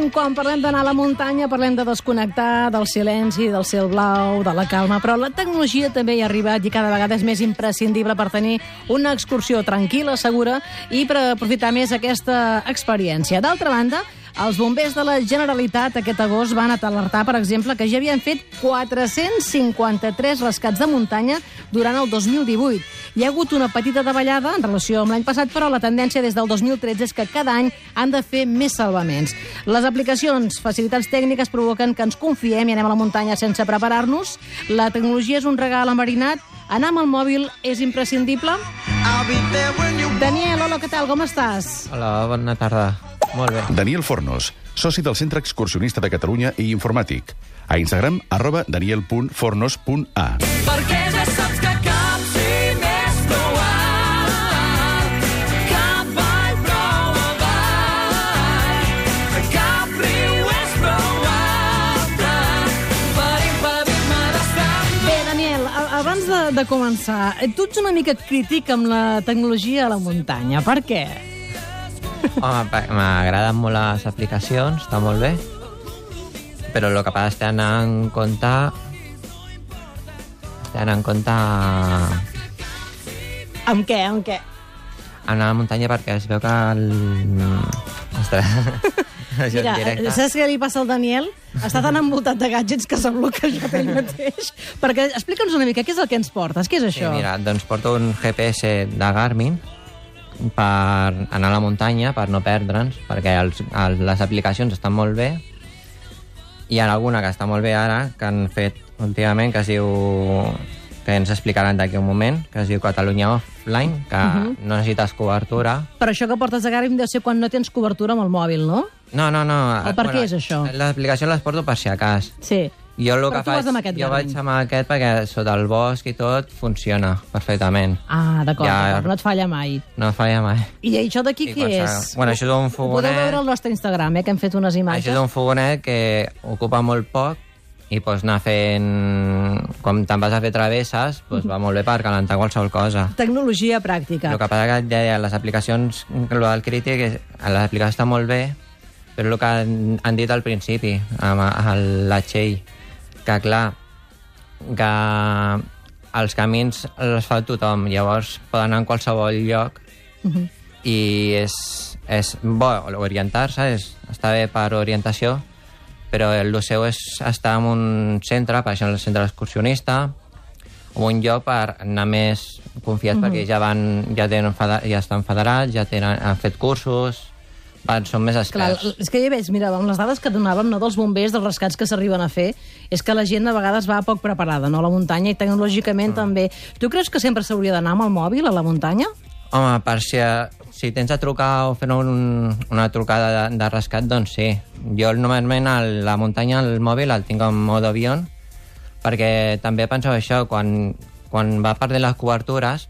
quan parlem d'anar a la muntanya, parlem de desconnectar, del silenci, del cel blau, de la calma, però la tecnologia també hi ha arribat i cada vegada és més imprescindible per tenir una excursió tranquil·la, segura i per aprofitar més aquesta experiència. D'altra banda, els bombers de la Generalitat aquest agost van alertar, per exemple, que ja havien fet 453 rescats de muntanya durant el 2018. Hi ha hagut una petita davallada en relació amb l'any passat, però la tendència des del 2013 és que cada any han de fer més salvaments. Les aplicacions, facilitats tècniques provoquen que ens confiem i anem a la muntanya sense preparar-nos. La tecnologia és un regal enverinat. Anar amb el mòbil és imprescindible? Daniel, hola, què tal? Com estàs? Hola, bona tarda. Molt bé. Daniel Fornos, soci del Centre Excursionista de Catalunya i informàtic. A Instagram, @daniel.fornos.a. Perquè ja saps que cap cim és prou alt, cap vall prou avall, cap riu és prou alta per impedir-me d'estar. Bé, Daniel, abans de començar, tu ets una mica crític amb la tecnologia a la muntanya. Per què? Home, m'agraden molt les aplicacions, està molt bé, però el que passa és que anar en compte... Amb què, amb què? Anar a la muntanya perquè es veu que Ostres, això Mira, en directe. saps què li passa al Daniel? Està tan envoltat de gadgets que s'ha bloquejat ell mateix. Perquè explica'ns una mica, què és el que ens portes? Què és Sí, això? mira, doncs porto un GPS de Garmin per anar a la muntanya, per no perdre'ns, perquè les aplicacions estan molt bé. Hi ha alguna que està molt bé ara, que han fet últimament, que es diu... que ens explicaran d'aquí un moment, que es diu Catalunya Offline, que no necessites cobertura. Però això que portes de Garmin deu ser quan no tens cobertura amb el mòbil, no? No. O per què és això? Les aplicacions les porto per si a cas. Sí. Jo el Però que tu vas faig, amb aquest jo Garmin. vaig amb aquest perquè sota el bosc i tot funciona perfectament. Ah, d'acord, Ja- no et falla mai. No falla mai. I això d'aquí I què quan és? Bueno, això és un Ho podeu fogonet. veure al nostre Instagram, que hem fet unes imatges. Això és un fogonet que ocupa molt poc i pots anar fent... Com te'n vas a fer travesses, doncs va molt bé per calentar qualsevol cosa. Tecnologia pràctica. El que passa que ja deia, les aplicacions, el del crític, és, les aplicacions estan molt bé, però el que han dit al principi, amb la Txell, que clar, que els camins els fa tothom, llavors poden anar en qualsevol lloc i és bo orientar-se, està bé per orientació, però el seu és estar en un centre, per exemple el centre excursionista, o un lloc per anar més confiats perquè ja estan federats, han fet cursos, són més Clar, experts. és que ja veig, mira, amb les dades que donàvem, no, dels bombers, dels rescats que s'arriben a fer, és que la gent a vegades va poc preparada, no, a la muntanya, i tecnològicament també. Tu creus que sempre s'hauria d'anar amb el mòbil a la muntanya? Home, per si tens de trucar o fer una trucada de rescat, doncs sí. Jo normalment a la muntanya el mòbil el tinc en mode avió, perquè també pensava això, quan va perdent les cobertures,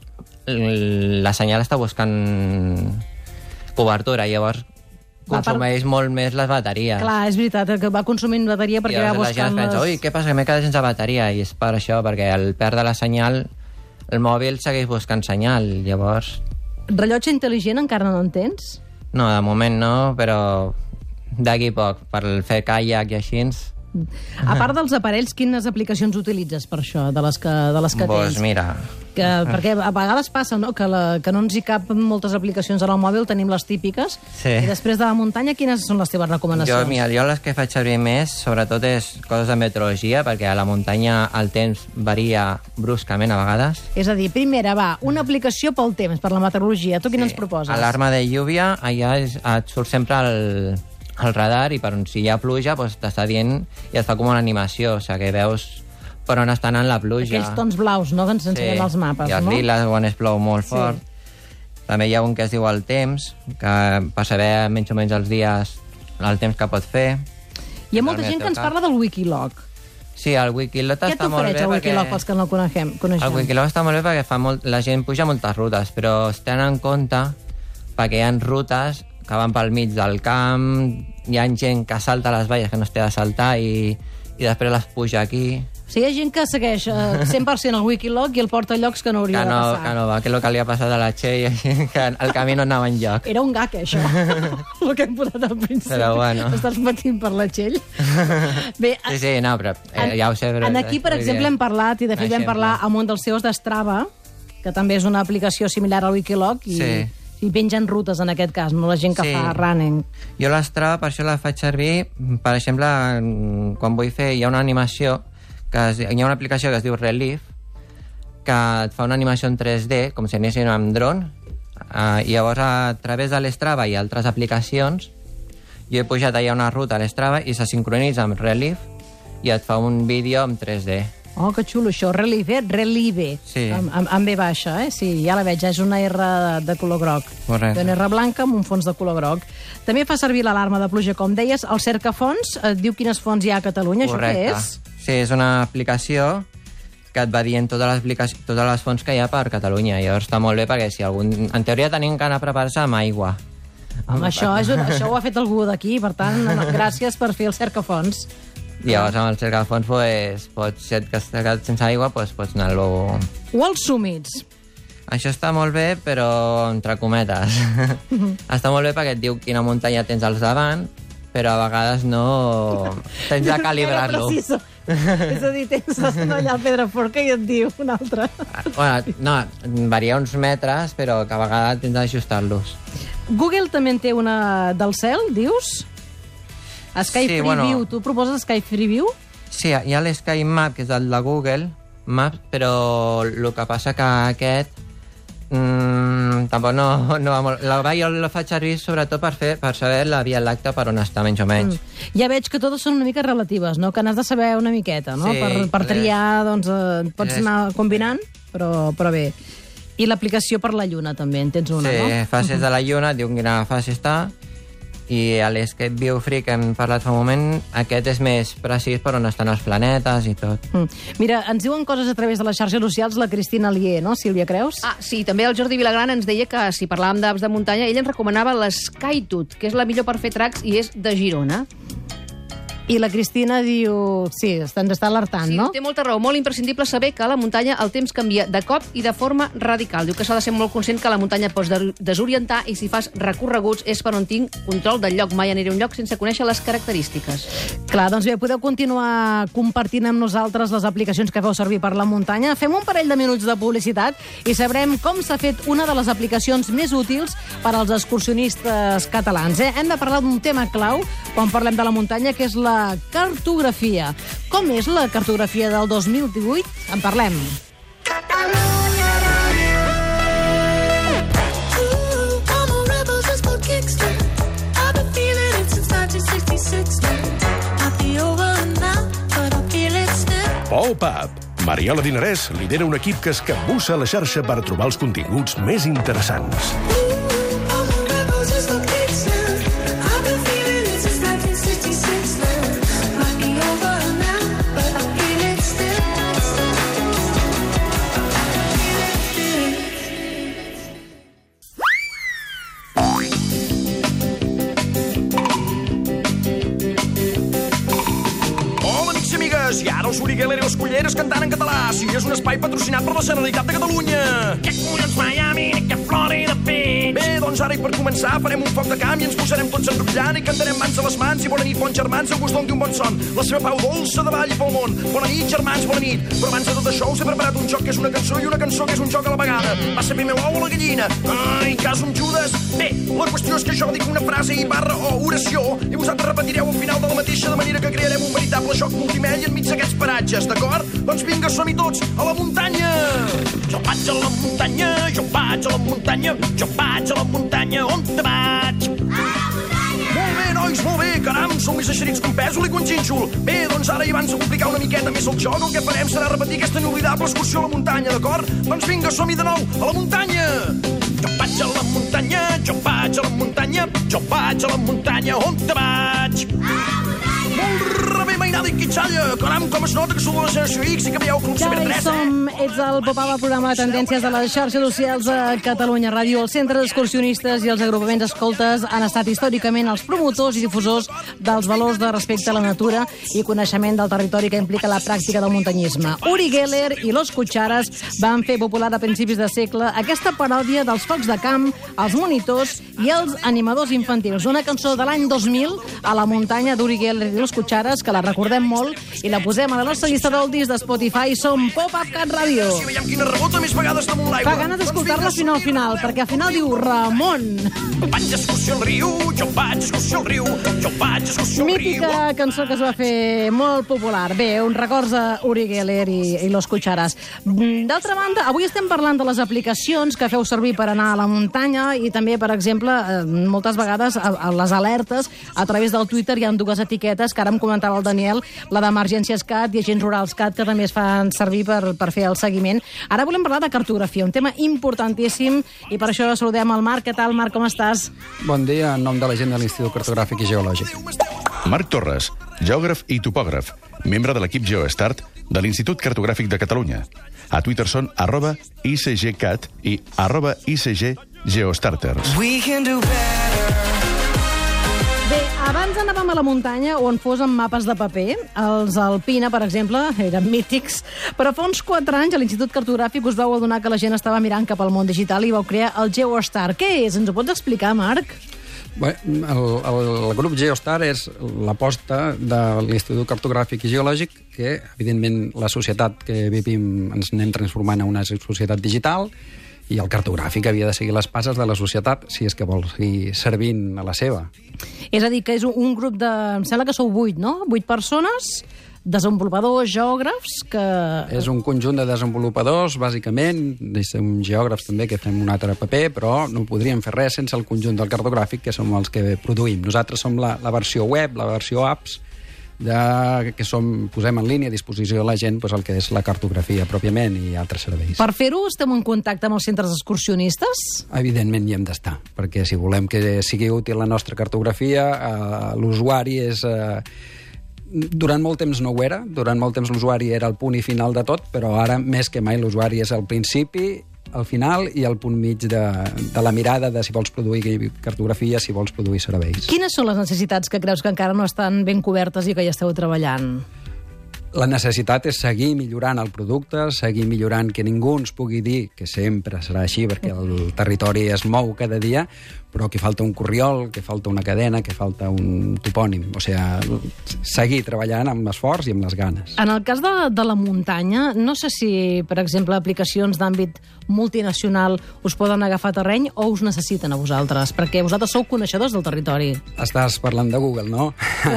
la senyal està buscant cobertura, llavors consumeix molt més les bateries. Clar, és veritat, que va consumint bateria perquè va I llavors la gent buscant es pensa, ui, què passa, que m'he quedat sense bateria? I és per això, perquè al perdre la senyal, el mòbil segueix buscant senyal, llavors... Rellotge intel·ligent encara no en tens? No, de moment no, però d'aquí poc, per fer kayak i així... A part dels aparells, quines aplicacions utilitzes per això, de les que Doncs tens? mira, Perquè a vegades passa, no?, que no ens hi cap moltes aplicacions al mòbil, tenim les típiques, Sí. i després de la muntanya, quines són les teves recomanacions? jo les que faig servir més, sobretot és coses de meteorologia, perquè a la muntanya el temps varia bruscament a vegades. És a dir, primera, una aplicació pel temps, per la meteorologia. Tu quina ens proposes? Alarma de lluvia, allà et surt sempre el radar i per on si hi ha pluja doncs t'està dient i et fa com una animació, o sigui que veus per on està anant la pluja. Aquells tons blaus, no?, que ens ensenyen els mapes, i els no? liles quan es plou molt fort. També hi ha un que es diu el temps, que per saber menys o menys els dies el temps que pot fer. Hi ha molta gent que ens parla del Wikiloc. Sí, el Wikiloc Què està molt bé t'ofereix el perquè... Wikiloc pels que no el coneixem? El Wikiloc està molt bé perquè la gent puja moltes rutes, però es tenen en compte perquè hi ha rutes que van pel mig del camp, hi ha gent que salta les valles que no es té de saltar i després les puja aquí. Sí, hi ha gent que segueix 100% el Wikiloc i el porta a llocs que no hauria de passar. Que no va, que és el que li ha passat a la Txell, que el camí no anava enlloc. Era un gag, això, el que hem posat al principi. Però bueno. Estàs patint per la Txell. Bé, Sí, no, però ja ho sé. Però aquí, per exemple, hem parlat, i de fet vam parlar amb un dels seus d'Strava, que també és una aplicació similar al Wikiloc, i pengen rutes en aquest cas, no la gent que fa running. Jo l'Strava per això la faig servir, per exemple, quan vull fer, hi ha una animació, hi ha una aplicació que es diu Relief, que et fa una animació en 3D, com si anessin amb dron, i llavors a través de l'Strava i altres aplicacions, jo he pujat allà una ruta a l'Strava i se sincronitza amb Relief i et fa un vídeo en 3D. Oh, que xulo, això. Relive, Relive. Sí. Amb B baixa, eh? Sí, ja la veig, és una R de color groc. Correcte. Una R blanca amb un fons de color groc. També fa servir l'alarma de pluja, com deies. El cercafons et diu quines fonts hi ha a Catalunya. Correcte. Això què és? Sí, és una aplicació que et va dient totes les fonts que hi ha per Catalunya. Llavors està molt bé perquè si algun... En teoria tenim que anar a preparar-se amb aigua. Home, això ho ha fet algú d'aquí, per tant, gràcies per fer el cercafons. I llavors amb el cercafons, si et has quedat sense aigua, pots anar-lo... O els súmits. Això està molt bé, però entre cometes. Està molt bé perquè et diu quina muntanya tens al davant, però a vegades no... Tens de calibrar-lo. És a dir, tens allà a Pedraforca i et diu una altra. Bueno, no, varia uns metres, però que a vegades tens d'ajustar-los. Google també en té una del cel, dius? Sky Freeview. Tu proposes Sky Freeview? Sí, hi ha l'Sky Map, que és el de Google Maps, però el que passa que aquest tampoc no va molt... Jo la faig servir sobretot per saber la Via Làctea per on està, menys o menys. Ja veig que totes són una mica relatives, no? Que n'has de saber una miqueta, no? Sí, per triar, doncs, pots anar combinant, però bé. I l'aplicació per la Lluna també, en tens una, no? Sí, fases de la Lluna, et diu quina fase està, i a l'Escape View Free, que hem parlat fa un moment, aquest és més precís per on estan els planetes i tot. Mira, ens diuen coses a través de les xarxes socials la Cristina Alier, no, Sílvia Creus? Ah, sí, també el Jordi Vilagran ens deia que si parlàvem d'apps de muntanya, ell ens recomanava l'Skytut, que és la millor per fer tracks i és de Girona. I la Cristina diu... Sí, ens està alertant, no? Sí, té molta raó. Molt imprescindible saber que a la muntanya el temps canvia de cop i de forma radical. Diu que s'ha de ser molt conscient que la muntanya pots desorientar i si fas recorreguts és per on tinc control del lloc. Mai aniré a un lloc sense conèixer les característiques. Clar, doncs bé, podeu continuar compartint amb nosaltres les aplicacions que feu servir per la muntanya. Fem un parell de minuts de publicitat i sabrem com s'ha fet una de les aplicacions més útils per als excursionistes catalans. Hem de parlar d'un tema clau quan parlem de la muntanya, que és la cartografia. Com és la cartografia del 2018? En parlem. Pop-Up. Mariola Dinarès lidera un equip que es capbussa a la xarxa per trobar els continguts més interessants. I ara els Urigeler i les Culleres cantant en català. Sí, és un espai patrocinat per la Generalitat de Catalunya. Que collons Miami, que Florida Beach. Bé, doncs ara i per començar farem un foc de camp i ens posarem tots enrotllant i cantarem mans a les mans i bona nit, bons germans, que us doni un bon son. La seva pau dolça de ball i pel món. Bona nit, germans, bona nit. Però abans de tot això us he preparat un joc que és una cançó i una cançó que és un joc a la vegada. Va ser primer l'ou o la gallina? Ai, cas un Judes. Bé, la qüestió és que jo dic una frase i barra o oració i vosaltres repetireu al final de la mateixa, de manera que crearem un veritable joc multimèdia enmig d'aquests paratges, d'acord? Doncs vinga, som-hi tots a la muntanya! Jo vaig a la muntanya, jo vaig a la muntanya, jo vaig a la muntanya, on te vaig? Molt bé, nois, molt bé, caram, som més eixerits que un pèsol i que un xínxol. Bé, doncs ara i abans de complicar una miqueta més el joc, el que farem serà repetir aquesta inoblidable excursió a la muntanya, d'acord? Doncs vinga, som-hi de nou, a la muntanya! Jo vaig a la muntanya, jo vaig a la muntanya, jo vaig a la muntanya, on te vaig? Molt bé, mainada i Xalla, caram, com es nota que sou de la generació X i que veieu Club Ja Super hi 3, som, ets el Pop-Up, el programa de tendències de les xarxes socials a Catalunya Ràdio. Els centres excursionistes i els agrupaments escoltes han estat històricament els promotors i difusors dels valors de respecte a la natura i coneixement del territori que implica la pràctica del muntanyisme. Uri Geller i Los Cucharas van fer popular a principis de segle aquesta paròdia dels focs de camp, els monitors i els animadors infantils. Una cançó de l'any 2000 a la muntanya d'Uri Geller i Los Cucharas, que la recordem molt i la posem a la nostra llista d'oldies de Spotify. Som Pop-Up Cat Radio. Si veiem quina rebota més vegades damunt l'aigua. Fa ganes d'escoltar-la final, perquè al final diu Ramon. Vaig d'excursió al riu, jo vaig d'excursió al riu, jo vaig d'excursió al riu. Mítica cançó que es va fer molt popular. Bé, un records a Uri Geller i Los Cucharas. D'altra banda, avui estem parlant de les aplicacions que feu servir per anar a la muntanya i també, per exemple, moltes vegades a les alertes a través del Twitter hi ha dues etiquetes que ara em comentava el Daniel, la d'Emergències CAT i Agents Rurals CAT, que també es fan servir per fer el seguiment. Ara volem parlar de cartografia, un tema importantíssim, i per això saludem el Marc. Què tal, Marc, com estàs? Bon dia, en nom de la gent de l'Institut Cartogràfic i Geològic. Marc Torres, geògraf i topògraf, membre de l'equip GeoStart de l'Institut Cartogràfic de Catalunya. A Twitter són @ICGCat i @ICGGeostarters. Bé, abans anàvem a la muntanya on fos amb mapes de paper. Els Alpina, per exemple, eren mítics. Però fa uns 4 anys a l'Institut Cartogràfic us vau adonar que la gent estava mirant cap al món digital i vau crear el GeoStar. Què és? Ens ho pots explicar, Marc? Bé, el grup GeoStar és l'aposta de l'Institut Cartogràfic i Geològic que, evidentment, la societat que vivim ens anem transformant en una societat digital i el cartogràfic havia de seguir les passes de la societat si és que vol seguir servint a la seva. És a dir, que és un grup de... Em sembla que sou 8, no? 8 persones, desenvolupadors, geògrafs, que... És un conjunt de desenvolupadors, bàsicament, som geògrafs també que fem un altre paper, però no podríem fer res sense el conjunt del cartogràfic, que som els que produïm. Nosaltres som la versió web, la versió apps, que posem en línia a disposició de la gent el que és la cartografia pròpiament i altres serveis. Per fer-ho estem en contacte amb els centres excursionistes? Evidentment hi hem d'estar, perquè si volem que sigui útil la nostra cartografia, l'usuari és... Durant molt temps no ho era, durant molt temps l'usuari era el punt i final de tot, però ara més que mai l'usuari és el principi, el final i el punt mig de la mirada de si vols produir cartografia, si vols produir serveis. Quines són les necessitats que creus que encara no estan ben cobertes i que ja esteu treballant? La necessitat és seguir millorant el producte, seguir millorant que ningú ens pugui dir que sempre serà així, perquè el territori es mou cada dia, però que falta un corriol, que falta una cadena, que falta un topònim. O sigui, seguir treballant amb l'esforç i amb les ganes. En el cas de la muntanya, no sé si, per exemple, aplicacions d'àmbit multinacional us poden agafar terreny o us necessiten a vosaltres? Perquè vosaltres sou coneixedors del territori. Estàs parlant de Google, no?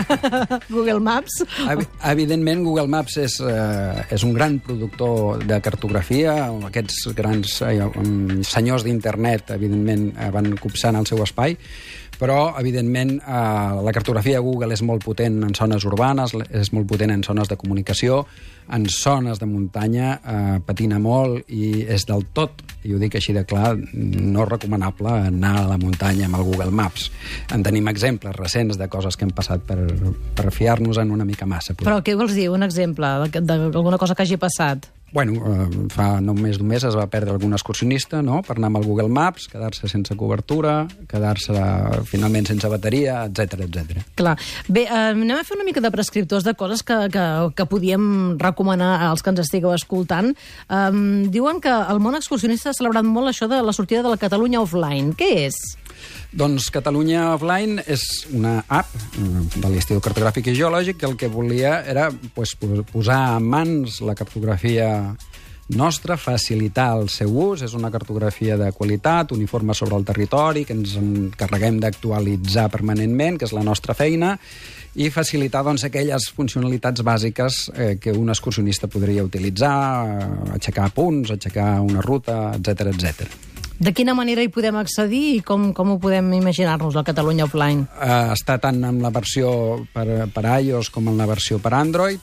Google Maps? Evidentment, Google Maps és un gran productor de cartografia. Aquests grans senyors d'internet, evidentment, van copsant el seu espai, però, evidentment, la cartografia de Google és molt potent en zones urbanes, és molt potent en zones de comunicació, en zones de muntanya patina molt i és del tot, i ho dic així de clar, no recomanable anar a la muntanya amb el Google Maps. En tenim exemples recents de coses que hem passat per fiar-nos-en una mica massa. Però què vols dir? Un exemple d'alguna cosa que hagi passat? Bueno, fa només d'un mes es va perdre algun excursionista, no?, per anar amb el Google Maps, quedar-se sense cobertura, quedar-se finalment sense bateria, etc etc. Clar. Bé, anem a fer una mica de prescriptors de coses que podíem recomanar als que ens estigueu escoltant. Diuen que el món excursionista ha celebrat molt això de la sortida de la Catalunya Offline. Què és? Doncs Catalunya Offline és una app de l'Institut Cartogràfic i Geològic que el que volia era posar en mans la cartografia nostra, facilitar el seu ús. És una cartografia de qualitat, uniforme sobre el territori, que ens encarreguem d'actualitzar permanentment, que és la nostra feina, i facilitar aquelles funcionalitats bàsiques que un excursionista podria utilitzar, aixecar punts, aixecar una ruta, etc etc. De quina manera hi podem accedir i com ho podem imaginar-nos, la Catalunya Offline? Està tant en la versió per iOS com en la versió per Android,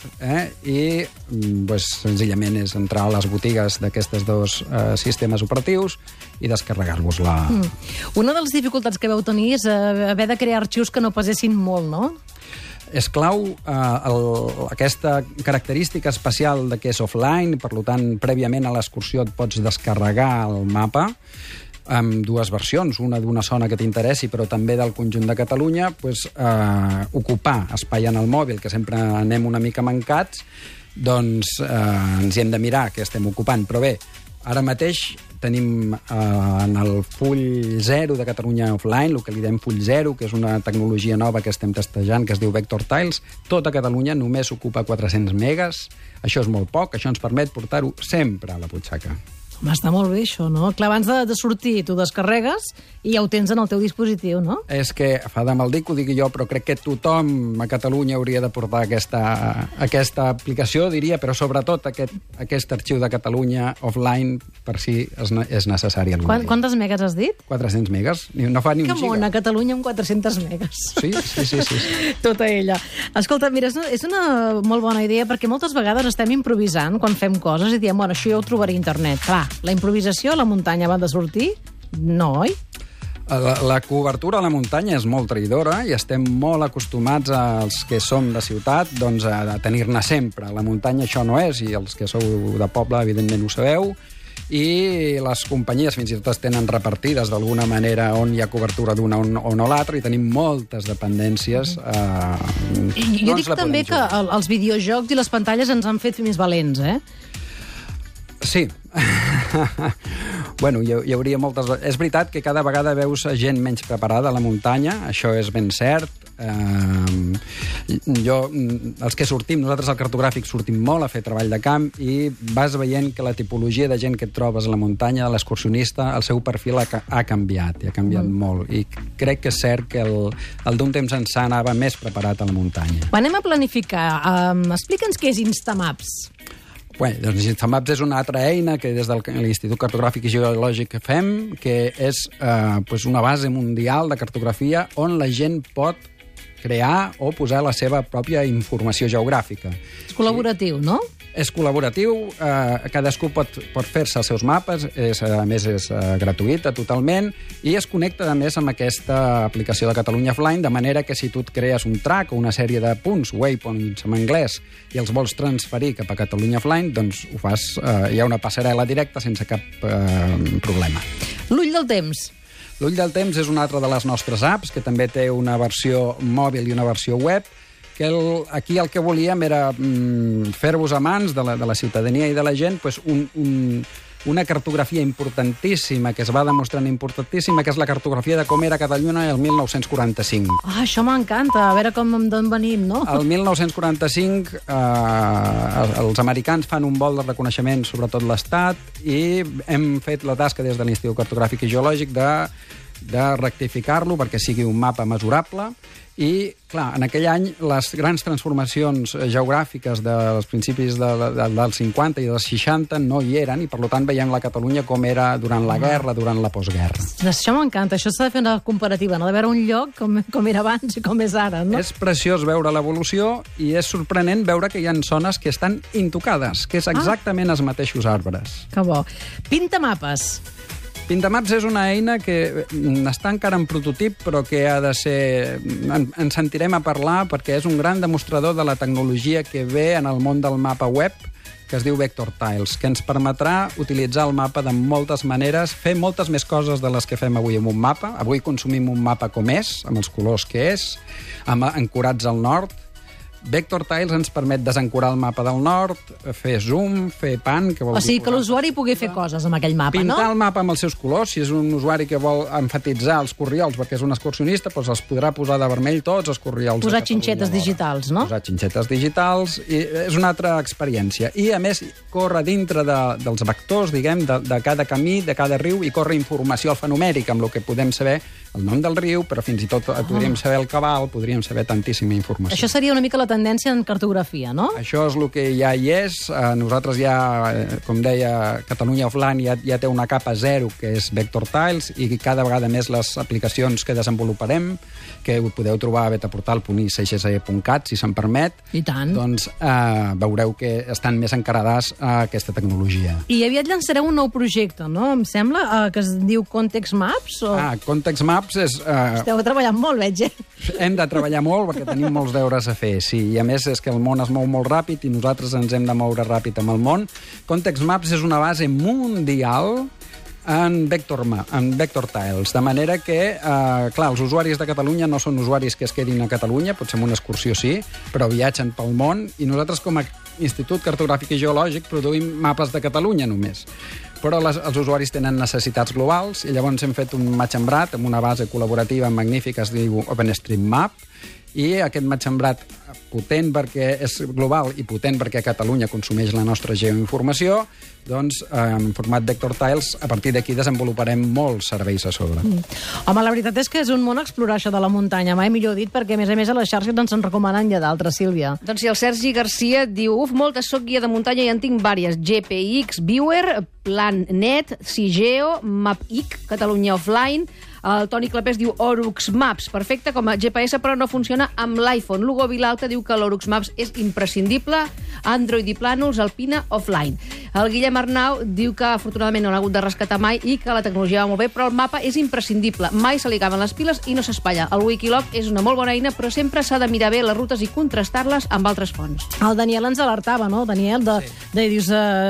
i senzillament és entrar a les botigues d'aquestes dos sistemes operatius i descarregar-vos-la. Una de les dificultats que vau tenir és haver de crear arxius que no pesessin molt, no? És clau aquesta característica especial de que és offline, per tant, prèviament a l'excursió et pots descarregar el mapa amb dues versions, una d'una zona que t'interessi, però també del conjunt de Catalunya, ocupar espai en el mòbil, que sempre anem una mica mancats, doncs ens hi hem de mirar què estem ocupant. Però bé, ara mateix tenim en el full 0 de Catalunya Offline, el que li diem full 0, que és una tecnologia nova que estem testejant, que es diu Vector Tiles. Tota Catalunya només ocupa 400 megas. Això és molt poc, això ens permet portar-ho sempre a la butxaca. Home, està molt bé, això, no? Clar, abans de sortir, tu descarregues i ja ho tens en el teu dispositiu, no? És que fa de mal dir que ho digui jo, però crec que tothom a Catalunya hauria de portar aquesta aplicació, diria, però sobretot aquest arxiu de Catalunya offline, per si és necessari algun dia. Quantes megas has dit? 400 megas. No fa ni un giga. Que mona, Catalunya amb 400 megas. Sí. Tota ella. Escolta, mira, és una molt bona idea, perquè moltes vegades estem improvisant quan fem coses i diem, bueno, això ja ho trobaré a internet. Clar, la improvisació a la muntanya va de sortir? No, oi? La cobertura a la muntanya és molt traïdora i estem molt acostumats als que som de ciutat doncs, a tenir-ne sempre. La muntanya això no és, i els que sou de poble evidentment ho sabeu, i les companyies fins i tot es tenen repartides d'alguna manera on hi ha cobertura d'una o no l'altra, i tenim moltes dependències. Jo dic també que els videojocs i les pantalles ens han fet més valents, eh? Sí. Bueno, hi hauria moltes... És veritat que cada vegada veus gent menys preparada a la muntanya, això és ben cert. Els que sortim, nosaltres al cartogràfic sortim molt a fer treball de camp i vas veient que la tipologia de gent que et trobes a la muntanya, l'excursionista, el seu perfil ha canviat, i ha canviat molt. I crec que és cert que el d'un temps ençà anava més preparat a la muntanya. Anem a planificar. Explica'ns què és Instamaps. Bé, doncs Instamaps és una altra eina que des de l'Institut Cartogràfic i Geològic fem, que és una base mundial de cartografia on la gent pot crear o posar la seva pròpia informació geogràfica. És col·laboratiu, no? És col·laboratiu, cadascú pot fer-se els seus mapes, a més és gratuïta totalment, i es connecta a més amb aquesta aplicació de Catalunya Offline, de manera que si tu et crees un track o una sèrie de punts, waypoints en anglès, i els vols transferir cap a Catalunya Offline, doncs ho fas, hi ha una passarel·la directa sense cap problema. L'ull del temps. L'ull del temps és una altra de les nostres apps, que també té una versió mòbil i una versió web, que aquí el que volíem era fer-vos a mans de la ciutadania i de la gent una cartografia importantíssima, que es va demostrant importantíssima, que és la cartografia de com era Catalunya el 1945. Ah, això m'encanta, a veure d'on venim, no? El 1945 els americans fan un vol de reconeixement sobre tot l'Estat i hem fet la tasca des de l'Institut Cartogràfic i Geològic de rectificar-lo perquè sigui un mapa mesurable. I, clar, en aquell any les grans transformacions geogràfiques dels principis dels 50 i dels 60 no hi eren, i per tant veiem la Catalunya com era durant la guerra, durant la postguerra. Això m'encanta, això s'ha de fer una comparativa, no? De veure un lloc com era abans i com és ara, no? És preciós veure l'evolució i és sorprenent veure que hi ha zones que estan intocades, que és exactament els mateixos arbres. Que bo. Pintamapes. Pintamaps és una eina que està encara en prototip, però que ha de ser... En sentirem a parlar perquè és un gran demostrador de la tecnologia que ve en el món del mapa web, que es diu Vector Tiles, que ens permetrà utilitzar el mapa de moltes maneres, fer moltes més coses de les que fem avui amb un mapa. Avui consumim un mapa com és, amb els colors que és, ancorats al nord. Vector Tiles ens permet desancorar el mapa del nord, fer zoom, fer pan... Que vol o sigui, que l'usuari pugui fer coses amb aquell mapa, no? Pintar el mapa amb els seus colors. Si és un usuari que vol enfatitzar els corriols perquè és un excursionista, doncs els podrà posar de vermell tots els corriols. Posar xinxetes digitals, no? Posar xinxetes digitals, i és una altra experiència. I, a més, corre dintre dels vectors, diguem, de cada camí, de cada riu, i corre informació alfanumèrica, amb el que podem saber el nom del riu, però fins i tot podríem saber el cabal, podríem saber tantíssima informació. Això seria una mica la tendència en cartografia, no? Això és el que ja hi és. Nosaltres ja, com deia, Catalunya Offline ja té una capa 0, que és Vector Tiles, i cada vegada més les aplicacions que desenvoluparem, que ho podeu trobar a betaportal.icgc.cat, si se'n permet. I tant. Doncs veureu que estan més encarades a aquesta tecnologia. I aviat llançareu un nou projecte, no? Em sembla, que es diu Context Maps? O... Context Maps Maps és... Esteu treballant molt, veig, Hem de treballar molt perquè tenim molts deures a fer, sí. I a més és que el món es mou molt ràpid i nosaltres ens hem de moure ràpid amb el món. Context Maps és una base mundial en vector tiles, de manera que, clar, els usuaris de Catalunya no són usuaris que es quedin a Catalunya, potser en una excursió sí, però viatgen pel món, i nosaltres com a Institut Cartogràfic i Geològic produïm mapes de Catalunya només. Però els usuaris tenen necessitats globals i llavors hem fet un matxembrat amb una base col·laborativa magnífica, es diu OpenStreetMap, i aquest matxembrat potent perquè és global i potent perquè Catalunya consumeix la nostra geoinformació, doncs en format Vector Tiles, a partir d'aquí desenvoluparem molts serveis a sobre. Home, la veritat és que és un món explorar això de la muntanya, mai millor dit, perquè a més a les xarxes ens en recomanen ja d'altres, Sílvia. Doncs sí, el Sergi Garcia diu: moltes, soc guia de muntanya i en tinc vàries. GPX, Viewer, PlanNet, Cigeo, MapIC, Catalunya Offline. El Toni Clapés diu Orux Maps, perfecte com a GPS, però no funciona amb l'iPhone. L'Hugo Vilalta diu que l'Orux Maps és imprescindible. Android i Plànols, Alpina, offline. El Guillem Arnau diu que afortunadament no l'ha hagut de rescatar mai i que la tecnologia va molt bé, però el mapa és imprescindible. Mai se li acaben les piles i no s'espatlla. El Wikilog és una molt bona eina, però sempre s'ha de mirar bé les rutes i contrastar-les amb altres fonts. El Daniel ens alertava, no, Daniel? De dius,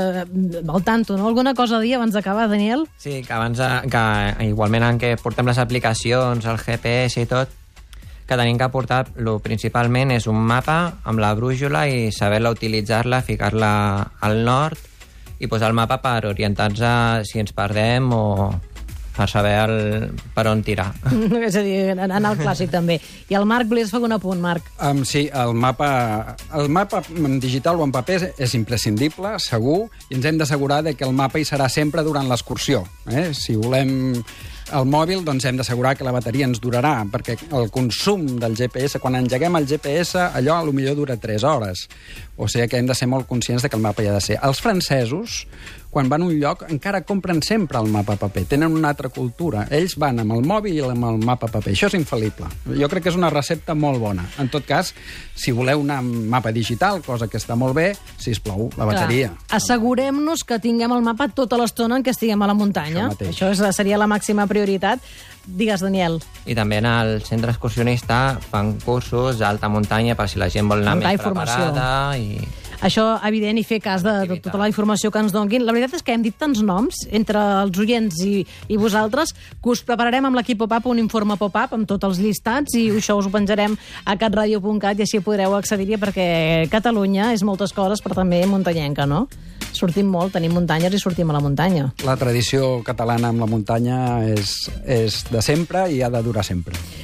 al tanto, no? Alguna cosa a dir abans d'acabar, Daniel? Sí, que abans, que igualment en què portem les aplicacions, el GPS i tot, que tenim que portar, principalment, és un mapa amb la brújula i saber-la utilitzar-la, ficar-la al nord i posar el mapa per orientar-nos si ens perdem o per saber per on tirar. És a dir, anar al clàssic també. I el Marc, volies fer un apunt, Marc? Sí, el mapa en digital o en paper és imprescindible, segur, i ens hem d'assegurar que el mapa hi serà sempre durant l'excursió. Si volem el mòbil, doncs hem d'assegurar que la bateria ens durarà, perquè el consum del GPS, quan engeguem el GPS, allò potser dura 3 hores. O sigui que hem de ser molt conscients que el mapa hi ha de ser. Els francesos, quan van a un lloc, encara compren sempre el mapa paper. Tenen una altra cultura. Ells van amb el mòbil i amb el mapa paper. Això és infal·lible. Jo crec que és una recepta molt bona. En tot cas, si voleu un mapa digital, cosa que està molt bé, sisplau, la bateria. Clar. Assegurem-nos que tinguem el mapa tota l'estona en què estiguem a la muntanya. Això seria la màxima prioritat. Digues, Daniel. I també en el centre excursionista fan cursos d'alta muntanya per si la gent vol anar més preparada. Això, evident, i fer cas de tota la informació que ens donguin. La veritat és que hem dit tants noms entre els oients i vosaltres que us prepararem amb l'equip Pop-Up un informe Pop-Up amb tots els llistats i això us ho penjarem a catradio.cat i així podreu accedir-hi perquè Catalunya és moltes coses, però també muntanyenca, no? Sortim molt, tenim muntanyes i sortim a la muntanya. La tradició catalana amb la muntanya és de sempre i ha de durar sempre.